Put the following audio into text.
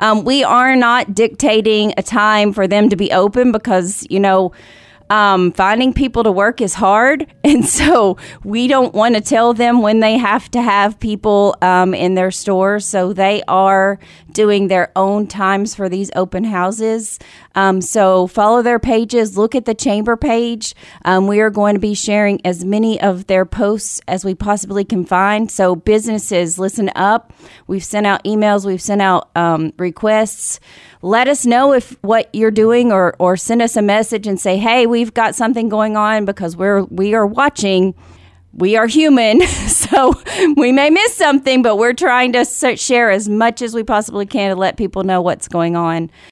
We are not dictating a time for them to be open because, finding people to work is hard. And so we don't want to tell them when they have to have people in their stores. So they are doing their own times for these open houses. So follow their pages, look at the chamber page. We are going to be sharing as many of their posts as we possibly can find. So businesses, listen up. We've sent out emails. We've sent out requests. Let us know if what you're doing or send us a message and say, hey, we've got something going on because we are watching. We are human, so we may miss something, but we're trying to share as much as we possibly can to let people know what's going on.